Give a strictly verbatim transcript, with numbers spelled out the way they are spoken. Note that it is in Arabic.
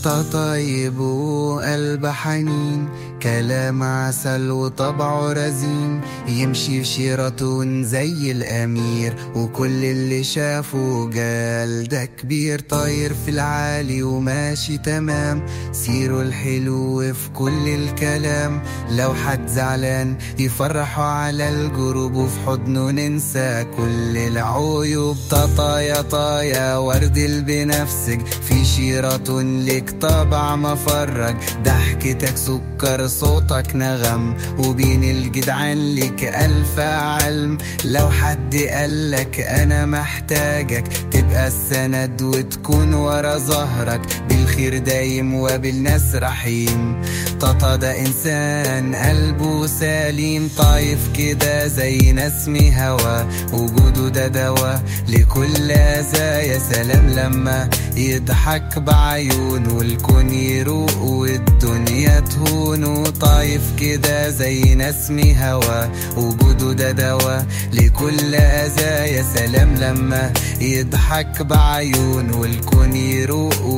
طيب وقلب حنين، كلام عسل وطبعه رزين، يمشي في شيراتون زي الأمير، وكل اللي شافه قال ده كبير. طاير في العالي وماشي تمام، سيره الحلو في كل الكلام، لو حد زعلان يفرحوا على الجروب، وفي حضنه ننسى كل العيوب. طاطا طايا ورد البنفسج، في شيراتون لك طبع مفرج، ضحكتك سكر صوتك نغم، وبين الجدعان لك ألف علم. لو حد قالك أنا محتاجك، تبقى السند وتكون ورا ظهرك، بالخير دايم وبالناس رحيم. طاطا ده إنسان قلبه سليم، طايف كده زي نسمي هوا، وجوده ده دوا لكل أذى. يا سلام لما يضحك بعيونه، والكون يروق والدنيا تهون. طايف كده زي نسمي هوا، وجوده ده دوا لكل أذى. يا سلام لما يضحك بعيونه، والكون يروق